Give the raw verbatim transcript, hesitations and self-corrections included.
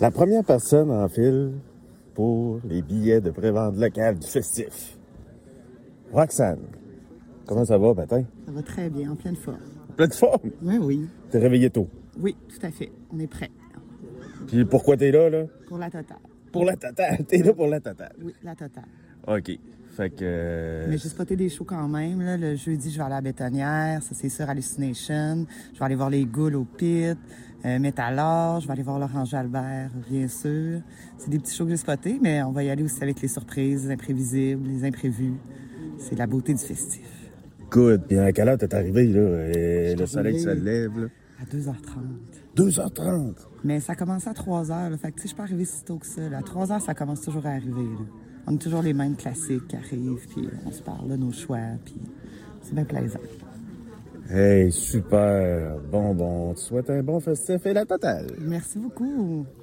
La première personne en file pour les billets de pré-vente locale du festif. Roxane, comment ça va, matin? Ça va très bien, en pleine forme. Pleine forme? Oui, oui. T'es réveillé tôt? Oui, tout à fait. On est prêt. Puis pourquoi t'es là, là? Pour la totale. Pour la totale. T'es là pour la totale. Oui, la totale. OK. Fait que... euh, Mais j'ai spoté des shows quand même. Là. Le jeudi, je vais aller à la Bétonnière. Ça, c'est sûr, Hallucination. Je vais aller voir les Ghouls au Pit. Euh, Métalor. Je vais aller voir Laurent Jalbert, bien sûr. C'est des petits shows que j'ai spotés, mais on va y aller aussi avec les surprises, les imprévisibles, les imprévus. C'est la beauté du festif. Good. Puis à quelle heure t'es arrivé, là? Et le soleil se arrivé lève, là. À deux heures trente. deux heures trente. Mais ça commence à trois heures. Là. Fait que, tu sais, je peux arriver si tôt que ça. Là. À trois heures, ça commence toujours à arriver. Là. On a toujours les mêmes classiques qui arrivent, puis on se parle de nos choix, puis c'est bien plaisant. Hey, super. Bon, bon. Tu souhaites un bon festif et la totale. Merci beaucoup.